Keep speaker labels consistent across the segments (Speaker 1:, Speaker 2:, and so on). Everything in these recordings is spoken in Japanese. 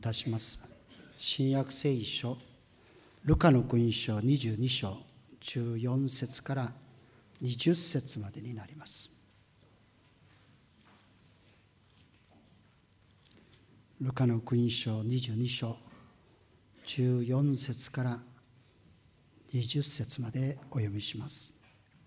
Speaker 1: たします。新約聖書ルカの福音書22章14節から20節までになります。ルカの福音書22章14節から20節までお読みします。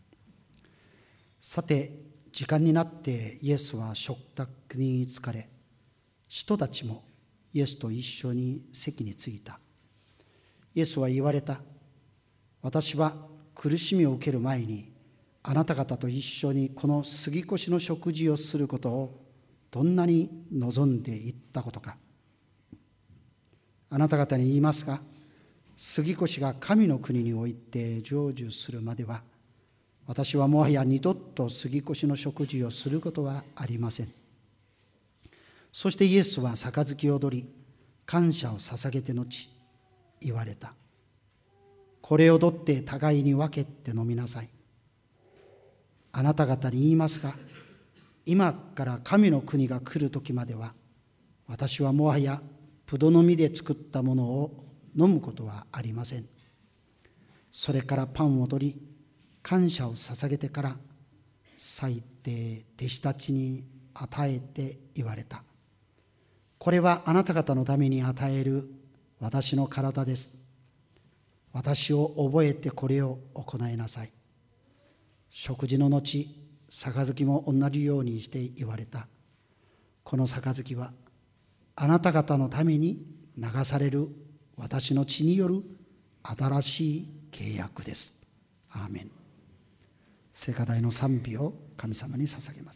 Speaker 1: さて、時間になってイエスは食卓に疲れ、人たちもイエスと一緒に席に着いた。イエスは言われた。私は苦しみを受ける前にあなた方と一緒にこの杉越の食事をすることをどんなに望んでいったことか。あなた方に言いますが、杉越が神の国において成就するまでは、私はもはや二度と杉越の食事をすることはありません。そしてイエスは杯を取り、感謝を捧げて後、言われた。これを取って互いに分けて飲みなさい。あなた方に言いますが、今から神の国が来る時までは、私はもはや葡萄の実で作ったものを飲むことはありません。それからパンを取り、感謝を捧げてから裂いて弟子たちに与えて言われた。これはあなた方のために与える私の体です。私を覚えてこれを行いなさい。食事の後、杯も同じようにして言われた。この杯はあなた方のために流される私の血による新しい契約です。アーメン。聖歌隊の賛美を神様に捧げます。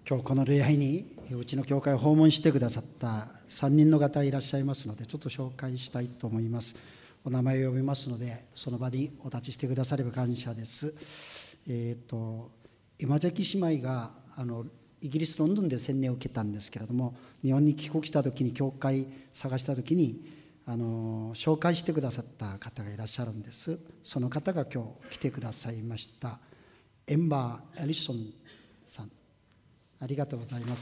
Speaker 1: 今日この礼拝にうちの教会を訪問してくださった3人の方いらっしゃいますので、ちょっと紹介したいと思います。お名前を呼びますので、その場にお立ちしてくだされば感謝です。今関姉妹がイギリス・ロンドンで洗礼を受けたんですけれども、日本に帰国した時に教会探した時に紹介してくださった方がいらっしゃるんです。その方が今日来てくださいました。エンバー・エリソンさん、ありがとうございます。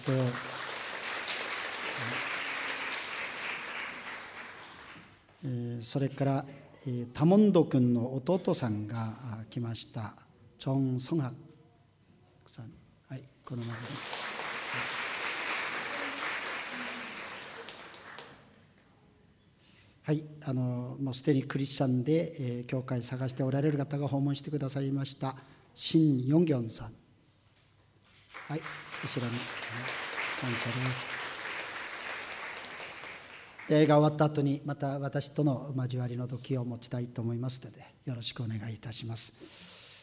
Speaker 1: それからタモンド君の弟さんが来ました。チョン・ソンハクさん、はい、この前に。はい、もうすでにクリスチャンで、教会探しておられる方が訪問してくださいましたシン・ヨンギョンさん、はい、後ろに、感謝です。映画終わった後にまた私との交わりの時を持ちたいと思いますので、よろしくお願いいたします。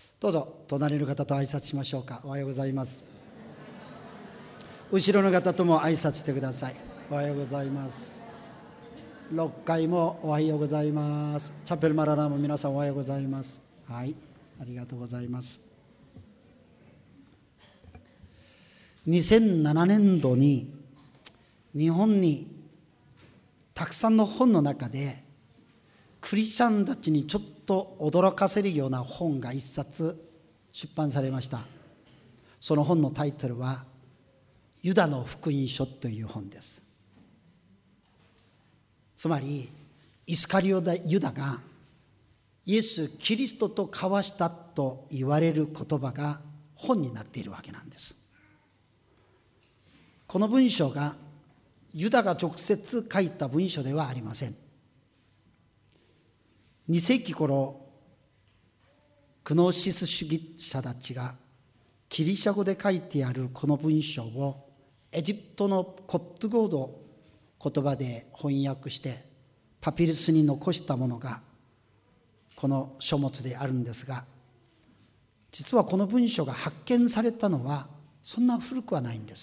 Speaker 1: どうぞ隣の方と挨拶しましょうか。おはようございます。後ろの方とも挨拶してください。おはようございます。6階もおはようございます。チャペルマラナも皆さんおはようございます。はい、ありがとうございます。2007年度に日本にたくさんの本の中でクリスチャンたちにちょっと驚かせるような本が一冊出版されました。その本のタイトルはユダの福音書という本です。つまりイスカリオテユダがイエス・キリストと交わしたと言われる言葉が本になっているわけなんです。この文章がユダが直接書いた文書ではありません。2世紀頃、グノーシス主義者たちがギリシャ語で書いてあるこの文章をエジプトのコプト語の言葉で翻訳してパピルスに残したものがこの書物であるんですが、実はこの文書が発見されたのはそんな古くはないんです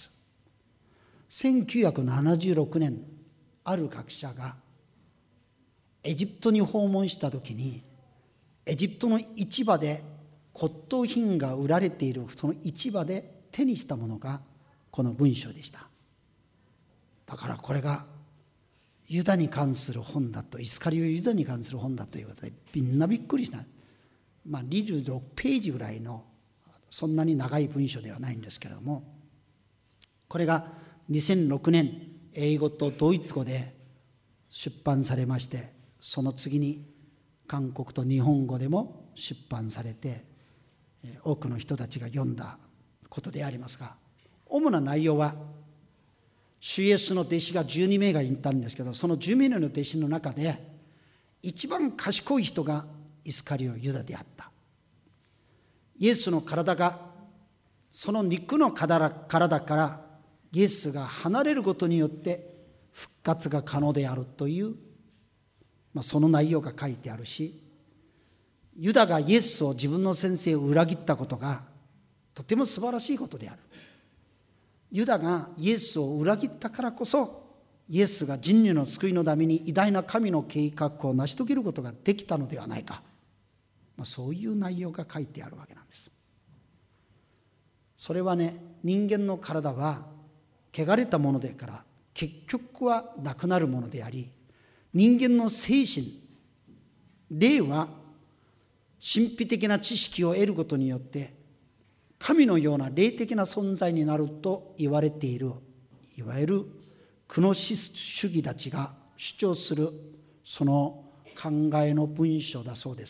Speaker 1: 。1976年、ある学者がエジプトに訪問した時に、エジプトの市場で骨董品が売られているその市場で手にしたものがこの文章でした。だからこれがユダに関する本だと、イスカリオユダに関する本だということでみんなびっくりした。26ページぐらいのそんなに長い文章ではないんですけれども、これが2006年英語とドイツ語で出版されまして、その次に韓国と日本語でも出版されて多くの人たちが読んだことでありますが、主な内容は主イエスの弟子が12名がいたんですけど、その12名の弟子の中で一番賢い人がイスカリオユダであった。イエスの体がその肉の体からイエスが離れることによって復活が可能であるという、その内容が書いてあるし、ユダがイエスを自分の先生を裏切ったことがとても素晴らしいことである。ユダがイエスを裏切ったからこそ、イエスが人類の救いのために偉大な神の計画を成し遂げることができたのではないか、そういう内容が書いてあるわけなんです。それはね、人間の体は汚れたものだから結局はなくなるものであり、人間の精神、霊は神秘的な知識を得ることによって神のような霊的な存在になると言われている、いわゆるグノシス主義たちが主張するその考えの文章だそうです。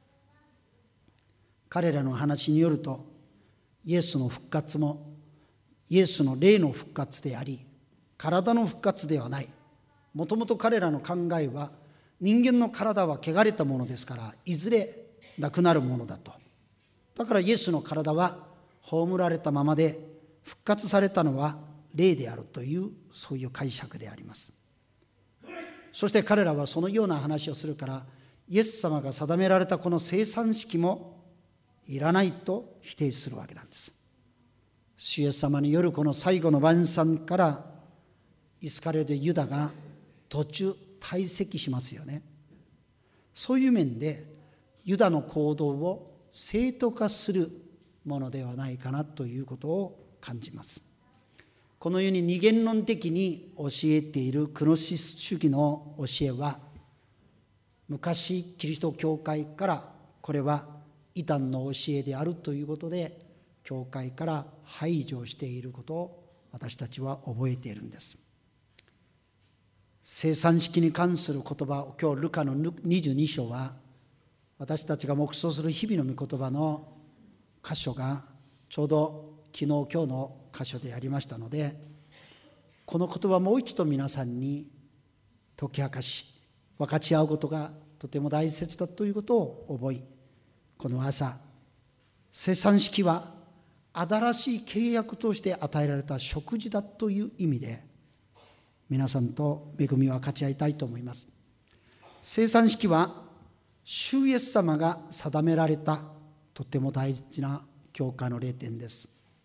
Speaker 1: 彼らの話によると、イエスの復活もイエスの霊の復活であり、体の復活ではない。もともと彼らの考えは、人間の体は汚れたものですから、いずれなくなるものだと。だからイエスの体は葬られたままで、復活されたのは霊であるという、そういう解釈であります。そして彼らはそのような話をするから、イエス様が定められたこの生産式もいらないと否定するわけなんです。 主イエス様によるこの最後の晩餐からイスカリオテ・ユダが途中退席しますよね。そういう面でユダの行動を正当化するものではないかなということを感じます。このように二元論的に教えているグノシス主義の教えは、昔キリスト教会からこれは異端の教えであるということで教会から排除していることを私たちは覚えているんです。生産式に関する言葉を今日ルカの22章は私たちが黙想する日々の御言葉の箇所がちょうど昨日今日の箇所でありましたので、この言葉もう一度皆さんに解き明かし分かち合うことがとても大切だということを覚え、この朝生産式は新しい契約として与えられた食事だという意味で皆さんと恵みを分かち合いたいと思います。生産式は主イエス様が定められたとても大事な教会の例典です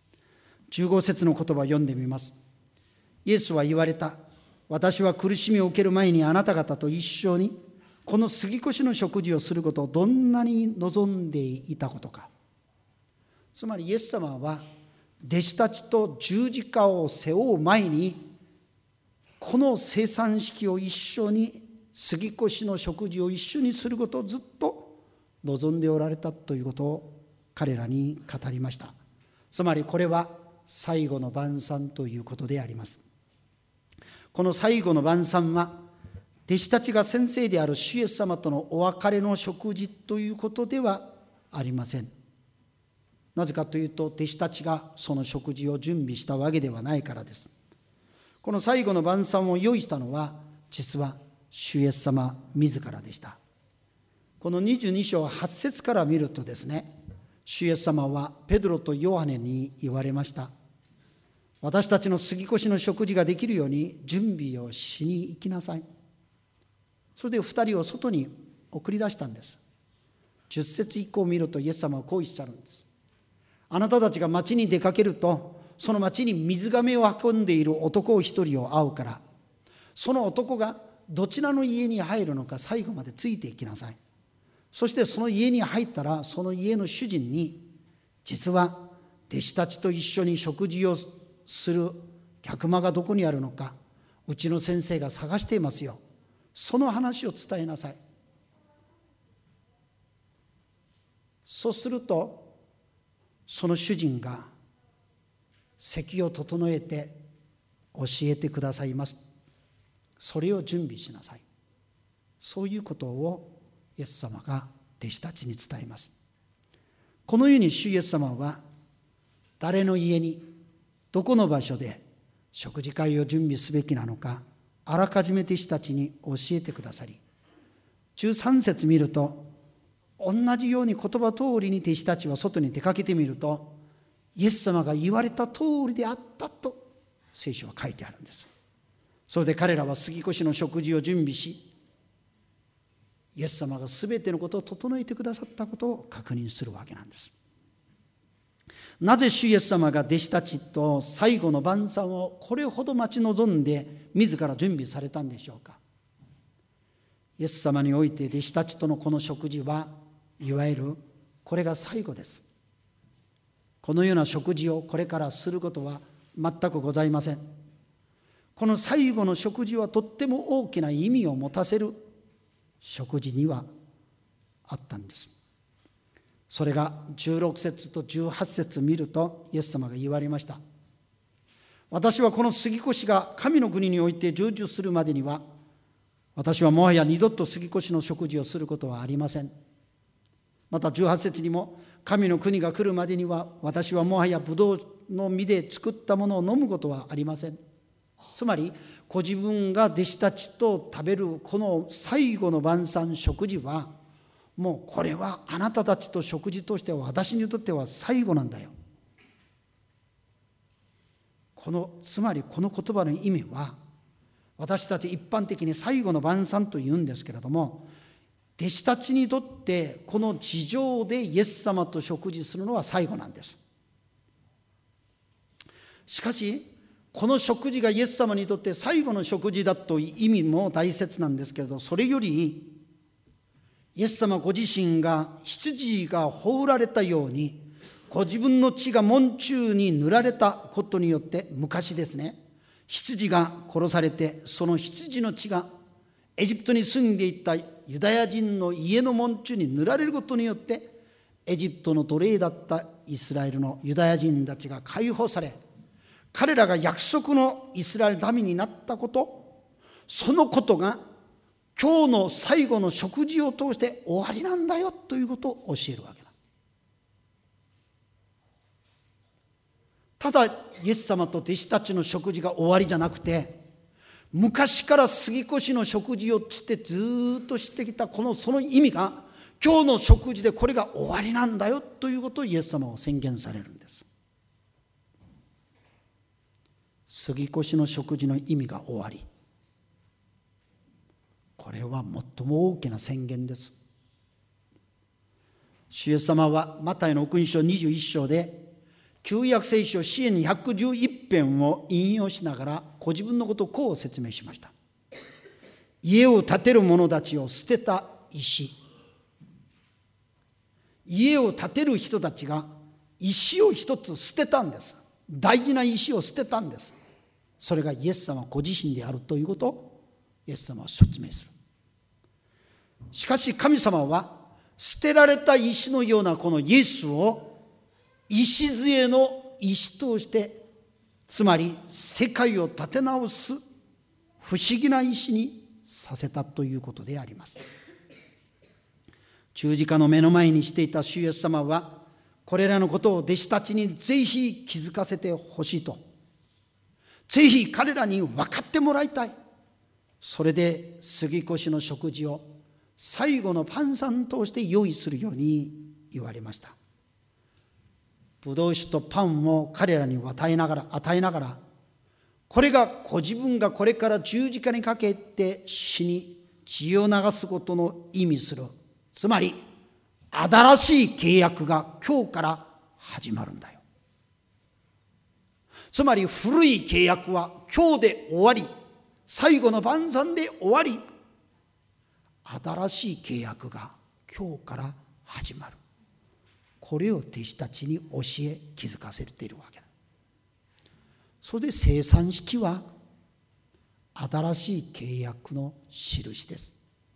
Speaker 1: 。15節の言葉を読んでみます。イエスは言われた。私は苦しみを受ける前にあなた方と一緒にこの杉越の食事をすることをどんなに望んでいたことか。つまりイエス様は弟子たちと十字架を背負う前にこの生産式を一緒に杉越の食事を一緒にすることをずっと望んでおられたということを彼らに語りました。つまりこれは最後の晩餐ということであります。この最後の晩餐は弟子たちが先生である主イエス様とのお別れの食事ということではありません。なぜかというと弟子たちがその食事を準備したわけではないからです。この最後の晩餐を用意したのは実は主イエス様自らでした。この22章8節から見るとですね、主イエス様はペドロとヨハネに言われました。私たちの杉越の食事ができるように準備をしに行きなさい。それで2人を外に送り出したんです。10節以降を見るとイエス様はこう言っちゃるんです。あなたたちが町に出かけるとその町に水がめを運んでいる男一人を会うから、その男がどちらの家に入るのか最後までついていきなさい。そしてその家に入ったらその家の主人に、実は弟子たちと一緒に食事をする客間がどこにあるのかうちの先生が探していますよ、その話を伝えなさい。そうするとその主人が席を整えて教えてくださいます。それを準備しなさい。そういうことをイエス様が弟子たちに伝えます。このように主イエス様は誰の家にどこの場所で食事会を準備すべきなのかあらかじめ弟子たちに教えてくださり、13節見ると同じように言葉通りに弟子たちは外に出かけてみるとイエス様が言われた通りであったと聖書は書いてあるんです。それで彼らは杉越の食事を準備し、イエス様がすべてのことを整えてくださったことを確認するわけなんです。なぜ主イエス様が弟子たちと最後の晩餐をこれほど待ち望んで自ら準備されたんでしょうか。イエス様において弟子たちとのこの食事はいわゆるこれが最後です。このような食事をこれからすることは全くございません。この最後の食事はとっても大きな意味を持たせる食事にはあったんです。それが16節と18節見るとイエス様が言われました。私はこの杉越が神の国において成就するまでには、私はもはや二度と杉越の食事をすることはありません。また18節にも、神の国が来るまでには私はもはやブドウの実で作ったものを飲むことはありません。つまりご自分が弟子たちと食べるこの最後の晩餐食事は、もうこれはあなたたちと食事としては私にとっては最後なんだよ。つまりこの言葉の意味は、私たち一般的に最後の晩餐と言うんですけれども、弟子たちにとってこの地上でイエス様と食事するのは最後なんです。 しかしこの食事がイエス様にとって最後の食事だという意味も大切なんですけれど、それよりイエス様ご自身が羊が葬られたようにご自分の血が門中に塗られたことによって、昔ですね、羊が殺されて、その羊の血がエジプトに住んでいたユダヤ人の家の門中に塗られることによって、エジプトの奴隷だったイスラエルのユダヤ人たちが解放され、彼らが約束のイスラエル民になったこと、そのことが今日の最後の食事を通して終わりなんだよということを教えるわけだ。ただイエス様と弟子たちの食事が終わりじゃなくて、昔から杉越の食事をしてずっとしてきたその意味が、今日の食事でこれが終わりなんだよということをイエス様は宣言されるんです。杉越の食事の意味が終わり、これは最も大きな宣言です。主イエス様はマタイの福音書21章で、旧約聖書詩篇111編を引用しながらご自分のことをこう説明しました。家を建てる者たちを捨てた石、家を建てる人たちが石を一つ捨てたんです。大事な石を捨てたんです。それがイエス様ご自身であるということをイエス様は説明する。しかし神様は捨てられた石のようなこのイエスを礎の石として、つまり世界を立て直す不思議な石にさせたということであります。十字架の目の前にしていた主イエス様は、これらのことを弟子たちにぜひ気づかせてほしいと、ぜひ彼らに分かってもらいたい。それで杉越の食事を最後の晩餐として用意するように言われました。ブドウ酒とパンを彼らに与えながら、これがご自分がこれから十字架にかけて死に血を流すことの意味する、つまり新しい契約が今日から始まるんだよ。つまり古い契約は今日で終わり、最後の晩餐で終わり、新しい契約が今日から始まる。これを弟子たちに教え気づかせているわけだ。それで生産式は新しい契約の印です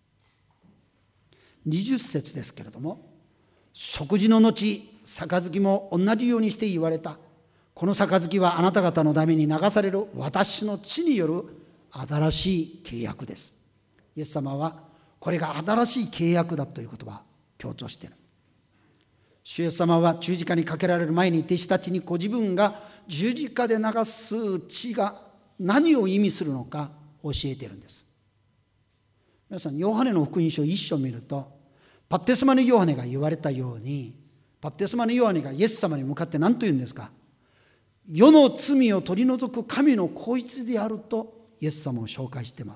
Speaker 1: 。20節ですけれども、食事の後杯も同じようにして言われた。この杯はあなた方のために流される私の血による新しい契約です。イエス様はこれが新しい契約だという言葉を強調している。主イエス様は十字架にかけられる前に弟子たちにご自分が十字架で流す血が何を意味するのか教えているんです。皆さん、ヨハネの福音書1章を見ると、バプテスマのヨハネが言われたように、バプテスマのヨハネがイエス様に向かって何と言うんですか。世の罪を取り除く神の子羊であるとイエス様を紹介しています。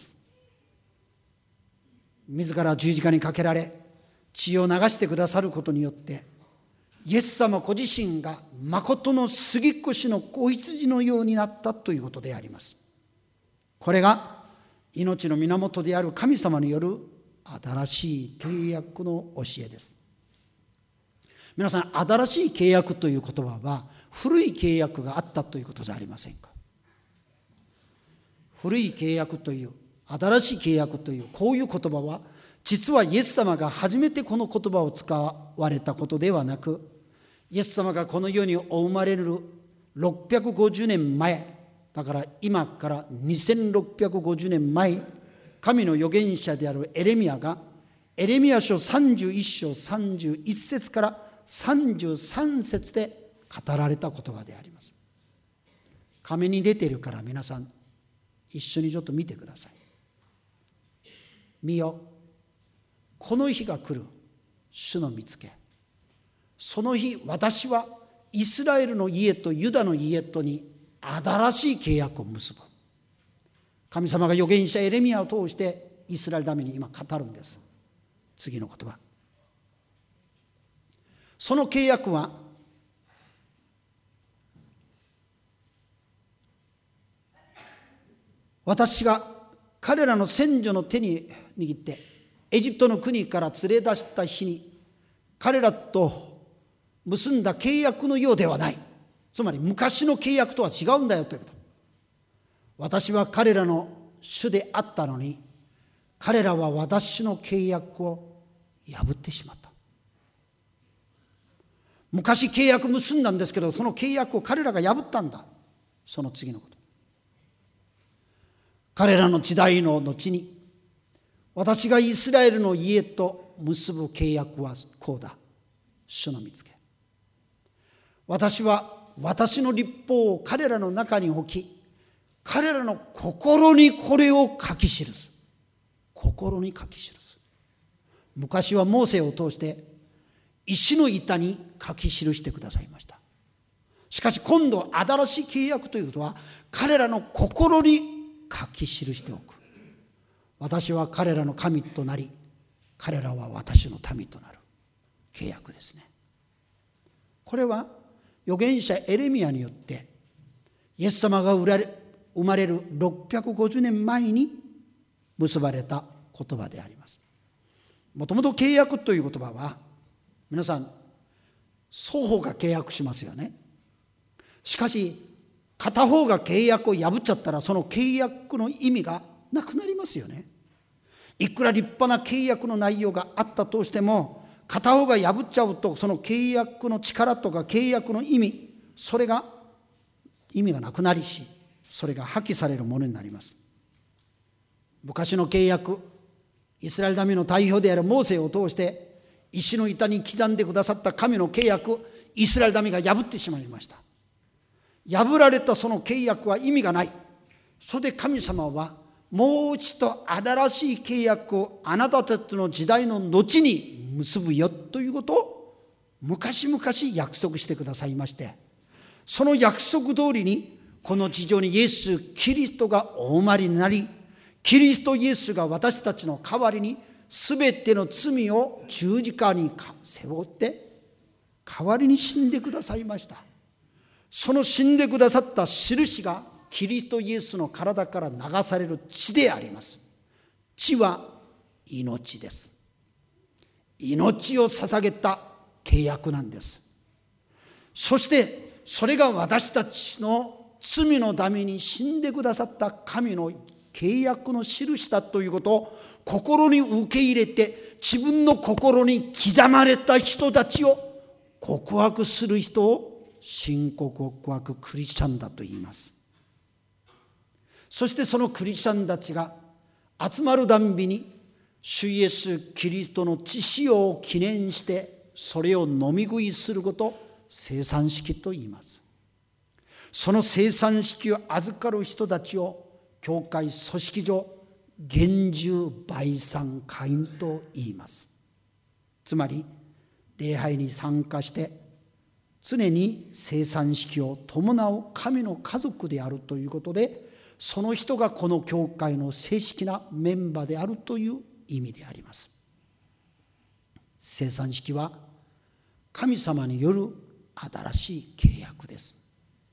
Speaker 1: 自ら十字架にかけられ血を流してくださることによって、イエス様ご自身が誠の杉越の子羊のようになったということであります。これが命の源である神様による新しい契約の教えです。皆さん、新しい契約という言葉は古い契約があったということじゃありませんか。古い契約という、新しい契約という、こういう言葉は実はイエス様が初めてこの言葉を使われたことではなく、イエス様がこの世にお生まれる650年前、だから今から2650年前、神の預言者であるエレミヤがエレミヤ書31章31節から33節で語られた言葉であります。紙に出ているから皆さん一緒にちょっと見てください。見よ、この日が来る、主の見つけ。その日、私はイスラエルの家とユダの家とに新しい契約を結ぶ。神様が預言者エレミヤを通してイスラエルのために今語るんです。次の言葉。その契約は私が彼らの先祖の手に握ってエジプトの国から連れ出した日に彼らと結んだ契約のようではない。つまり昔の契約とは違うんだよということ。私は彼らの主であったのに、彼らは私の契約を破ってしまった。昔契約結んだんですけど、その契約を彼らが破ったんだ。その次のこと。彼らの時代の後に、私がイスラエルの家と結ぶ契約はこうだ。主の見つけ。私は私の律法を彼らの中に置き、彼らの心にこれを書き記す。心に書き記す。昔はモーセを通して石の板に書き記してくださいました。しかし今度新しい契約ということは、彼らの心に書き記しておく。私は彼らの神となり、彼らは私の民となる契約ですね。これは預言者エレミヤによってイエス様が生まれる650年前に結ばれた言葉であります。もともと契約という言葉は、皆さん双方が契約しますよね。しかし片方が契約を破っちゃったら、その契約の意味がなくなりますよね。いくら立派な契約の内容があったとしても、片方が破っちゃうと、その契約の力とか契約の意味、それが意味がなくなりし、それが破棄されるものになります。昔の契約、イスラエル民の代表であるモーセを通して石の板に刻んでくださった神の契約、イスラエル民が破ってしまいました。破られたその契約は意味がない。それで神様はもう一度新しい契約をあなたたちの時代の後に結ぶよということを昔々約束してくださいまして、その約束通りにこの地上にイエス・キリストがお生まれになり、キリストイエスが私たちの代わりにすべての罪を十字架に背負って代わりに死んでくださいました。その死んでくださった印がキリストイエスの体から流される血であります。血は命です。命を捧げた契約なんです。そしてそれが私たちの罪のために死んでくださった神の契約の印だということを心に受け入れて、自分の心に刻まれた人たちを告白する人を信仰告白クリスチャンだと言います。そしてそのクリスチャンたちが集まるたんびに主イエスキリストの血潮を記念して、それを飲み食いすることを聖餐式と言います。その聖餐式を預かる人たちを教会組織上厳重売産会員と言います。つまり礼拝に参加して常に聖餐式を伴う神の家族であるということで、その人がこの教会の正式なメンバーであるという意味であります。聖餐式は神様による新しい契約です。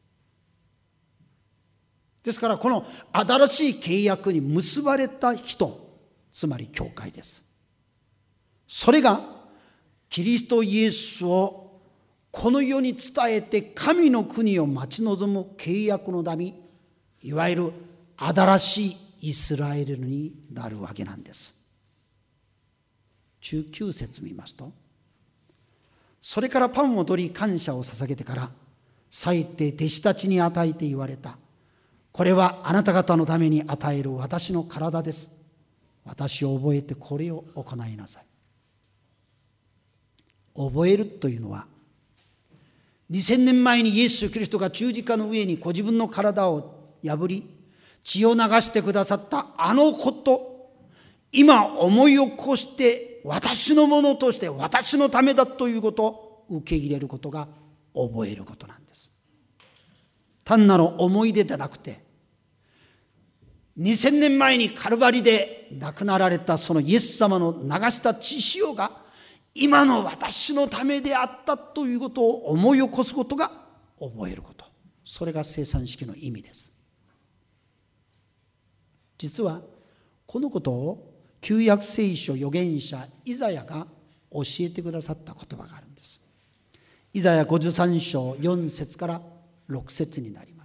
Speaker 1: ですからこの新しい契約に結ばれた人、つまり教会です。それがキリストイエスをこの世に伝えて神の国を待ち望む契約の民、いわゆる新しいイスラエルになるわけなんです。19節見ますと、それからパンを取り感謝を捧げてから裂いて弟子たちに与えて言われた。これはあなた方のために与える私の体です。私を覚えてこれを行いなさい。覚えるというのは、2000年前にイエス・キリストが十字架の上にご自分の体を破り血を流してくださったあのこと、今思い起こして私のものとして私のためだということを受け入れることが覚えることなんです。単なる思い出でなくて、2000年前にカルバリで亡くなられたそのイエス様の流した血潮が今の私のためであったということを思い起こすことが覚えること、それが聖餐式の意味です。 実はこのことを旧約聖書預言者イザヤが教えてくださった言葉があるんです。イザヤ53章4節から6節になります。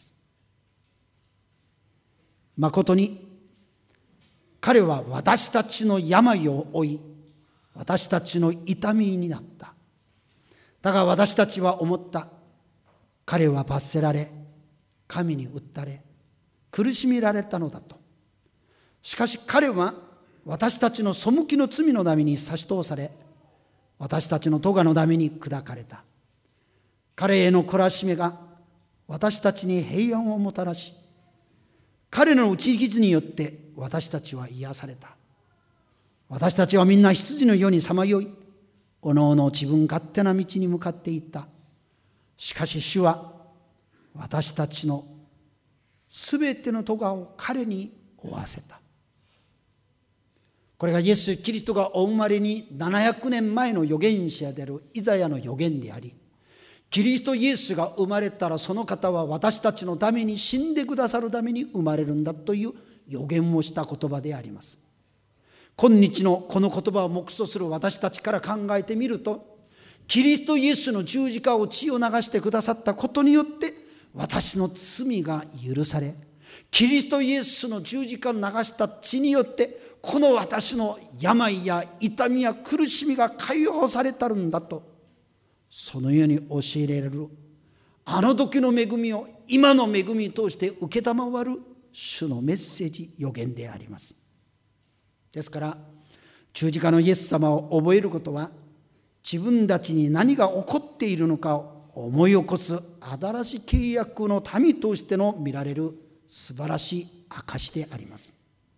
Speaker 1: まことに彼は私たちの病を負い、私たちの痛みになった。だが私たちは思った。彼は罰せられ、神に訴たれ、苦しめられたのだと。しかし彼は私たちの背きの罪のために差し通され、私たちの咎のために砕かれた。彼への懲らしめが私たちに平安をもたらし、彼の打ち傷によって私たちは癒された。私たちはみんな羊のようにさまよい、おのおの自分勝手な道に向かっていった。しかし主は私たちのすべての咎を彼に負わせた。これがイエス・キリストがお生まれに700年前の預言者であるイザヤの預言であり、キリストイエスが生まれたらその方は私たちのために死んでくださるために生まれるんだという預言をした言葉であります。今日のこの言葉を黙想する私たちから考えてみると、キリストイエスの十字架を血を流してくださったことによって私の罪が許され、キリストイエスの十字架を流した血によってこの私の病や痛みや苦しみが解放されたるんだと、そのように教えられるあの時の恵みを今の恵みとして受けたまわる主のメッセージ、預言であります。ですから十字架のイエス様を覚えることは、自分たちに何が起こっているのかを思い起こす新しい契約の民としての見られる素晴らしい証であります。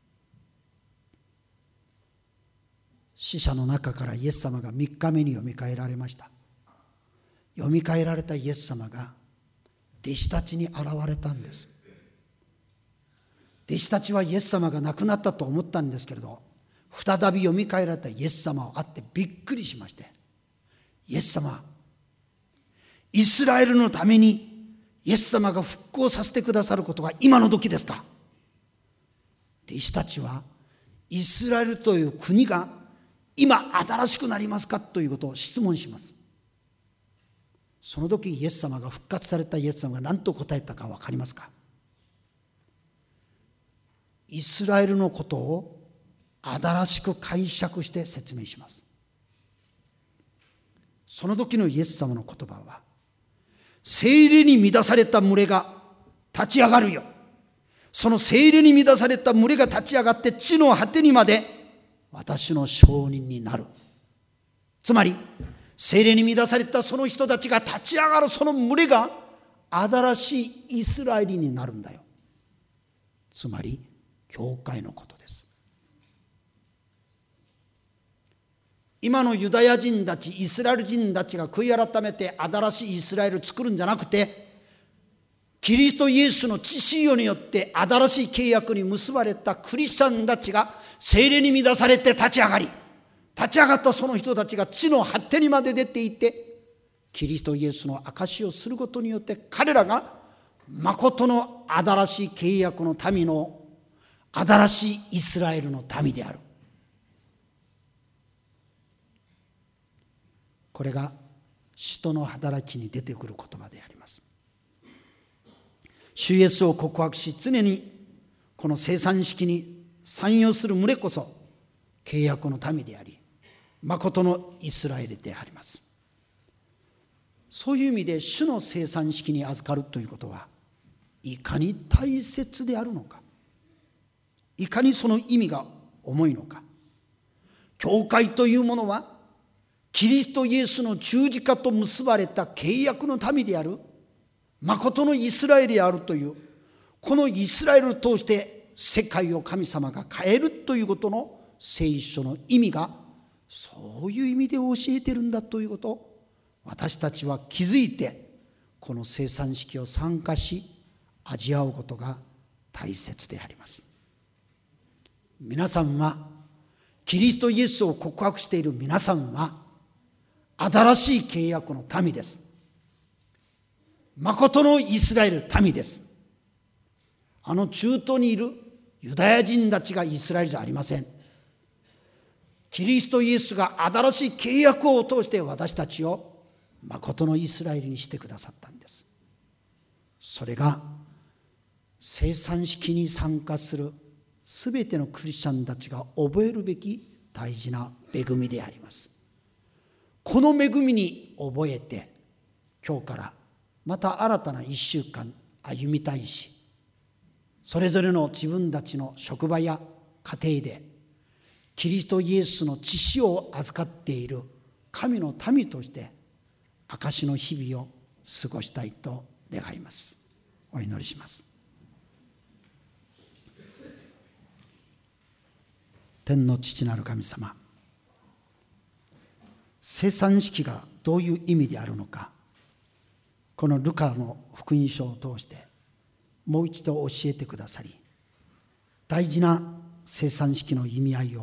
Speaker 1: 死者の中からイエス様が3日目によみがえられました。よみがえられたイエス様が弟子たちに現れたんです。弟子たちはイエス様が亡くなったと思ったんですけれど、再びよみがえられたイエス様を会ってびっくりしまして、イエス様、イスラエルのためにイエス様が復興させてくださることが今の時ですか。弟子たちはイスラエルという国が今新しくなりますかということを質問します。その時イエス様が復活されたイエス様が何と答えたか分かりますか。イスラエルのことを新しく解釈して説明します。その時のイエス様の言葉は、聖霊に乱された群れが立ち上がるよ。その聖霊に乱された群れが立ち上がって地の果てにまで私の証人になる。つまり聖霊に乱されたその人たちが立ち上がる、その群れが新しいイスラエルになるんだよ。つまり教会のことです。今のユダヤ人たち、イスラエル人たちが悔い改めて新しいイスラエルを作るんじゃなくて、キリストイエスの血潮によって新しい契約に結ばれたクリスチャンたちが聖霊に乱されて立ち上がり、立ち上がったその人たちが地の果てにまで出ていってキリストイエスの証しをすることによって、彼らが誠の新しい契約の民の新しいイスラエルの民である。これが使徒の働きに出てくる言葉であります。主イエスを告白し、常にこの生産式に参与する群れこそ契約の民であり、誠のイスラエルであります。そういう意味で主の生産式に預かるということは、いかに大切であるのか、いかにその意味が重いのか。教会というものはキリストイエスの十字架と結ばれた契約の民である、誠のイスラエルであるという、このイスラエルを通して世界を神様が変えるということの聖書の意味が、そういう意味で教えているんだということを私たちは気づいて、この生産式を参加し味わうことが大切であります。皆さんは、キリストイエスを告白している皆さんは新しい契約の民です。誠のイスラエル民です。あの中東にいるユダヤ人たちがイスラエルじゃありません。キリストイエスが新しい契約を通して私たちを誠のイスラエルにしてくださったんです。それが聖餐式に参加するすべてのクリスチャンたちが覚えるべき大事な恵みであります。この恵みに覚えて、今日からまた新たな1週間歩みたいし、それぞれの自分たちの職場や家庭でキリストイエスの血潮を預かっている神の民として証の日々を過ごしたいと願います。お祈りします。天の父なる神様、聖餐式がどういう意味であるのか、このルカの福音書を通してもう一度教えてくださり、大事な聖餐式の意味合いを